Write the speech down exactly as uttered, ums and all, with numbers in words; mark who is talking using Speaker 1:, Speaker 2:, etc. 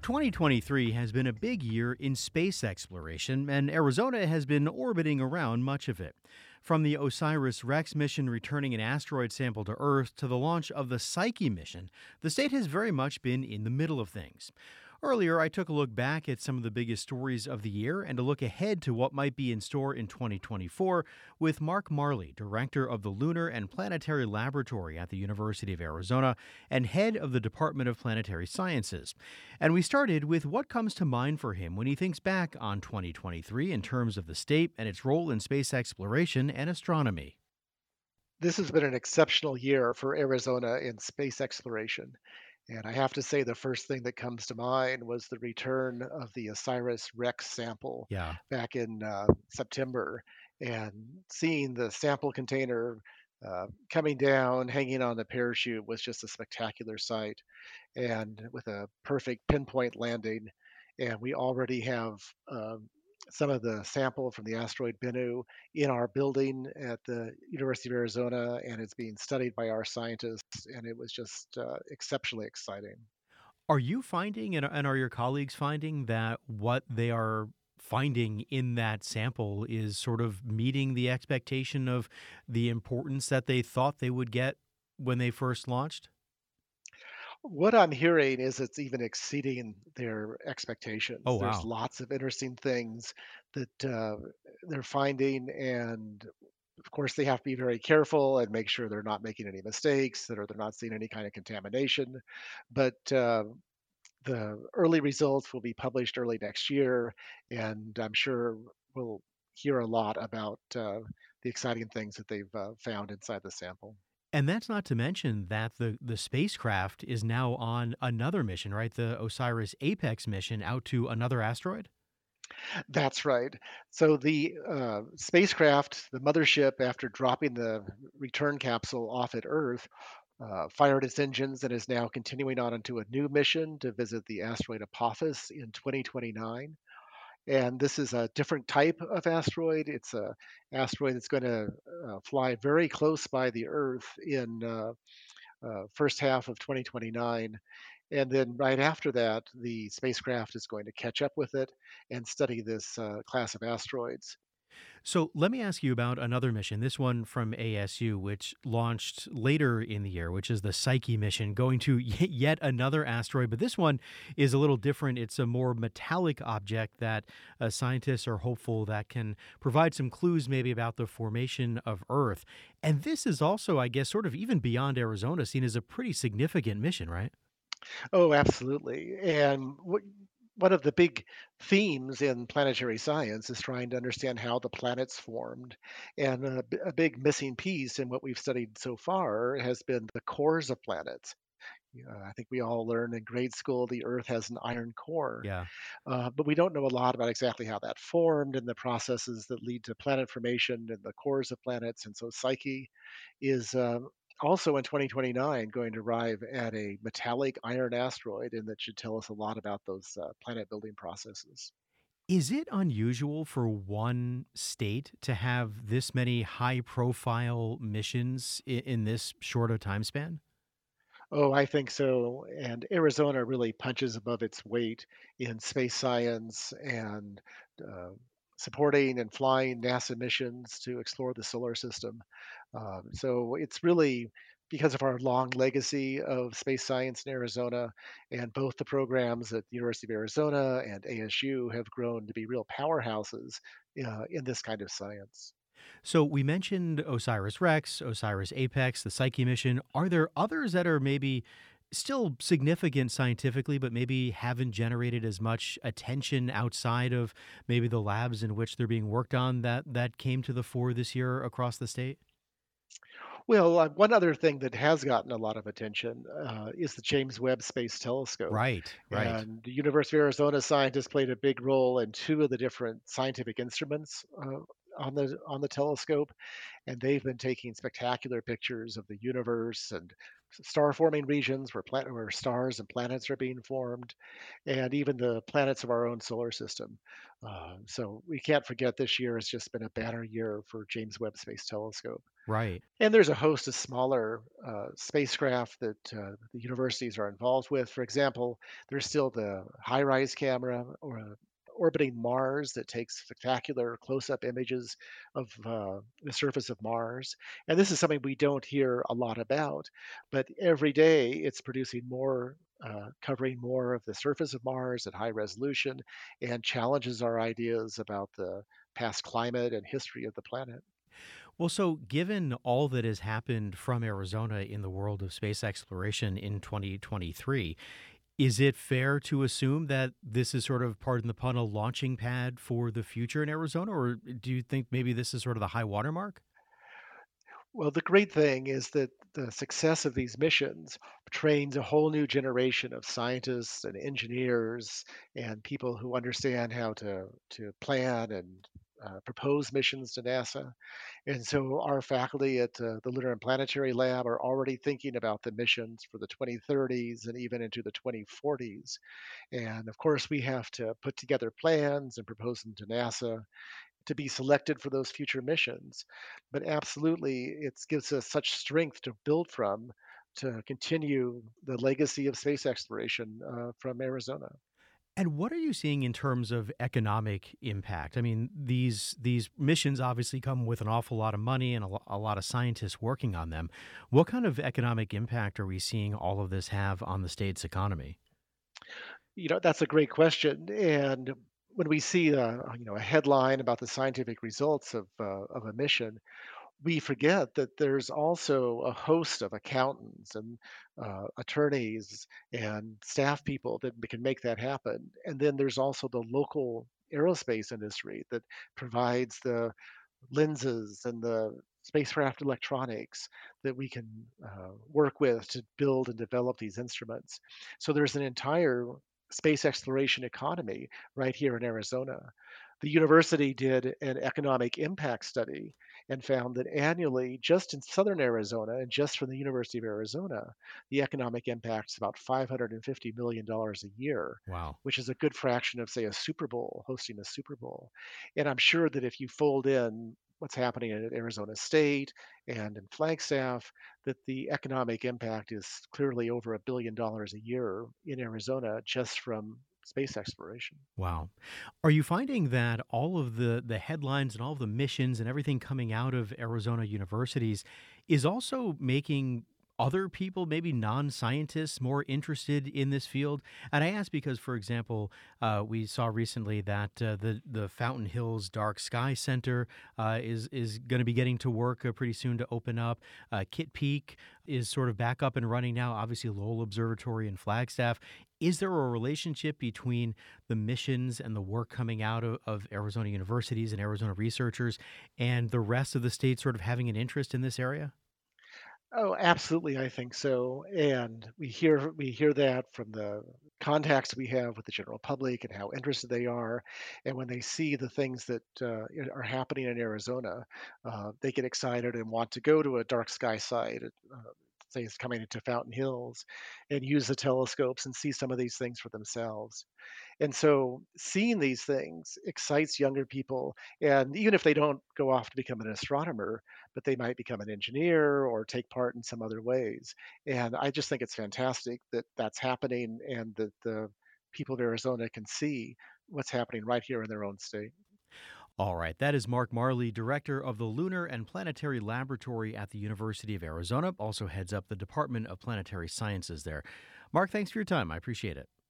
Speaker 1: twenty twenty-three has been a big year in space exploration, and Arizona has been orbiting around much of it. From the OSIRIS REx mission returning an asteroid sample to Earth to the launch of the Psyche mission, the state has very much been in the middle of things. Earlier, I took a look back at some of the biggest stories of the year and a look ahead to what might be in store in twenty twenty-four with Mark Marley, director of the Lunar and Planetary Laboratory at the University of Arizona and head of the Department of Planetary Sciences. And we started with what comes to mind for him when he thinks back on twenty twenty-three in terms of the state and its role in space exploration and astronomy.
Speaker 2: This has been an exceptional year for Arizona in space exploration. And I have to say, the first thing that comes to mind was the return of the OSIRIS REx sample
Speaker 1: Yeah.
Speaker 2: back in uh, September. And seeing the sample container uh, coming down, hanging on the parachute, was just a spectacular sight. And with a perfect pinpoint landing. And we already have um, some of the sample from the asteroid Bennu in our building at the University of Arizona, and it's being studied by our scientists. And it was just uh, exceptionally exciting.
Speaker 1: Are you finding and and are your colleagues finding that what they are finding in that sample is sort of meeting the expectation of the importance that they thought they would get when they first launched?
Speaker 2: What I'm hearing is it's even exceeding their
Speaker 1: Oh,
Speaker 2: expectations. There's
Speaker 1: wow.
Speaker 2: lots of interesting things that uh, they're finding, and of course, they have to be very careful and make sure they're not making any mistakes, that or they're not seeing any kind of contamination. But uh, the early results will be published early next year, and I'm sure we'll hear a lot about uh, the exciting things that they've uh, found inside the sample.
Speaker 1: And that's not to mention that the the spacecraft is now on another mission, right? The OSIRIS-APEX mission out to another asteroid?
Speaker 2: That's right. So the uh, spacecraft, the mothership, after dropping the return capsule off at Earth, uh, fired its engines and is now continuing on into a new mission to visit the asteroid Apophis in twenty twenty-nine. And this is a different type of asteroid. It's a asteroid that's going to uh, fly very close by the Earth in uh, uh, first half of twenty twenty-nine. And then right after that, the spacecraft is going to catch up with it and study this uh, class of asteroids.
Speaker 1: So let me ask you about another mission, this one from A S U, which launched later in the year, which is the Psyche mission, going to y- yet another asteroid. But this one is a little different. It's a more metallic object that uh, scientists are hopeful that can provide some clues maybe about the formation of Earth. And this is also, I guess, sort of even beyond Arizona, seen as a pretty significant mission, right?
Speaker 2: Oh, absolutely. And what, one of the big themes in planetary science is trying to understand how the planets formed. And a, b- a big missing piece in what we've studied so far has been the cores of planets. Uh, I think we all learned in grade school the Earth has an iron core.
Speaker 1: Yeah.
Speaker 2: Uh, but we don't know a lot about exactly how that formed and the processes that lead to planet formation and the cores of planets. And so Psyche is um, also in twenty twenty-nine going to arrive at a metallic iron asteroid, and that should tell us a lot about those uh, planet building processes.
Speaker 1: Is it unusual for one state to have this many high profile missions in, in this short a time span?
Speaker 2: Oh, I think so. And Arizona really punches above its weight in space science and uh, supporting and flying NASA missions to explore the solar system. Um, so it's really because of our long legacy of space science in Arizona, and both the programs at the University of Arizona and A S U have grown to be real powerhouses uh, in this kind of science.
Speaker 1: So we mentioned Osiris Rex, Osiris Apex, the Psyche mission. Are there others that are maybe still significant scientifically, but maybe haven't generated as much attention outside of maybe the labs in which they're being worked on that that came to the fore this year across the state?
Speaker 2: Well, uh, one other thing that has gotten a lot of attention uh, is the James Webb Space Telescope.
Speaker 1: Right, right.
Speaker 2: And the University of Arizona scientists played a big role in two of the different scientific instruments uh, on the on the telescope, and they've been taking spectacular pictures of the universe and star forming regions where, pla- where stars and planets are being formed, and even the planets of our own solar system. Uh, so we can't forget this year has just been a banner year for James Webb Space Telescope.
Speaker 1: Right.
Speaker 2: And there's a host of smaller uh, spacecraft that uh, the universities are involved with. For example, there's still the HiRISE camera or uh, orbiting Mars that takes spectacular close-up images of uh, the surface of Mars. And this is something we don't hear a lot about, but every day it's producing more. Uh, covering more of the surface of Mars at high resolution and challenges our ideas about the past climate and history of the planet.
Speaker 1: Well, so given all that has happened from Arizona in the world of space exploration in twenty twenty-three, is it fair to assume that this is sort of, pardon the pun, a launching pad for the future in Arizona? Or do you think maybe this is sort of the high watermark?
Speaker 2: Well, the great thing is that the success of these missions trains a whole new generation of scientists and engineers and people who understand how to to plan and uh, propose missions to NASA. And so our faculty at uh, the Lunar and Planetary Lab are already thinking about the missions for the twenty thirties and even into the twenty forties. And of course, we have to put together plans and propose them to NASA to be selected for those future missions. But absolutely, it gives us such strength to build from to continue the legacy of space exploration uh, from Arizona.
Speaker 1: And what are you seeing in terms of economic impact? I mean, these these missions obviously come with an awful lot of money and a, lo- a lot of scientists working on them. What kind of economic impact are we seeing all of this have on the state's economy?
Speaker 2: You know, that's a great question. And when we see a, you know, a headline about the scientific results of, uh, of a mission, we forget that there's also a host of accountants and uh, attorneys and staff people that can make that happen. And then there's also the local aerospace industry that provides the lenses and the spacecraft electronics that we can uh, work with to build and develop these instruments. So there's an entire space exploration economy right here in Arizona. The university did an economic impact study and found that annually, just in southern Arizona and just from the University of Arizona, the economic impact is about five hundred fifty million dollars a year,
Speaker 1: Wow.
Speaker 2: which is a good fraction of, say, a Super Bowl, hosting a Super Bowl. And I'm sure that if you fold in what's happening at Arizona State and in Flagstaff, that the economic impact is clearly over a billion dollars a year in Arizona just from space exploration.
Speaker 1: Wow. Are you finding that all of the the headlines and all of the missions and everything coming out of Arizona universities is also making other people, maybe non-scientists, more interested in this field? And I ask because, for example, uh, we saw recently that uh, the the Fountain Hills Dark Sky Center uh, is is going to be getting to work uh, pretty soon to open up. Uh, Kitt Peak is sort of back up and running now. Obviously, Lowell Observatory and Flagstaff. Is there a relationship between the missions and the work coming out of, of Arizona universities and Arizona researchers and the rest of the state sort of having an interest in this area?
Speaker 2: Oh, absolutely, I think so. And we hear we hear that from the contacts we have with the general public and how interested they are. And when they see the things that uh, are happening in Arizona, uh, they get excited and want to go to a dark sky site. Uh, say it's coming into Fountain Hills, and use the telescopes and see some of these things for themselves. And so seeing these things excites younger people. And even if they don't go off to become an astronomer, but they might become an engineer or take part in some other ways. And I just think it's fantastic that that's happening and that the people of Arizona can see what's happening right here in their own state.
Speaker 1: All right, that is Mark Marley, director of the Lunar and Planetary Laboratory at the University of Arizona, also heads up the Department of Planetary Sciences there. Mark, thanks for your time. I appreciate it.